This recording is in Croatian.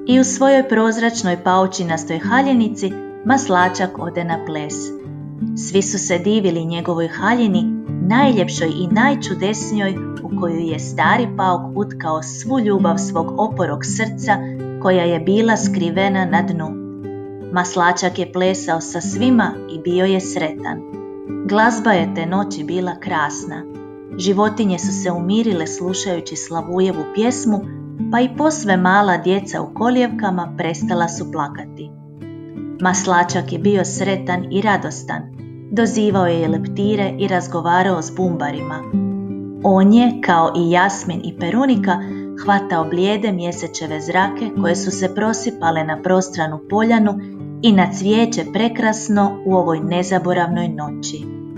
I u svojoj prozračnoj paučinastoj haljinici maslačak ode na ples. Svi su se divili njegovoj haljini, najljepšoj i najčudesnijoj, u koju je stari pauk utkao svu ljubav svog oporog srca koja je bila skrivena na dnu. Maslačak je plesao sa svima i bio je sretan. Glazba je te noći bila krasna. Životinje su se umirile slušajući Slavujevu pjesmu, pa i posve mala djeca u kolijevkama prestala su plakati. Maslačak je bio sretan i radostan. Dozivao je leptire i razgovarao s bumbarima. On je, kao i Jasmin i Perunika, hvatao blijede mjesečeve zrake koje su se prosipale na prostranu poljanu i na cvijeće prekrasno u ovoj nezaboravnoj noći.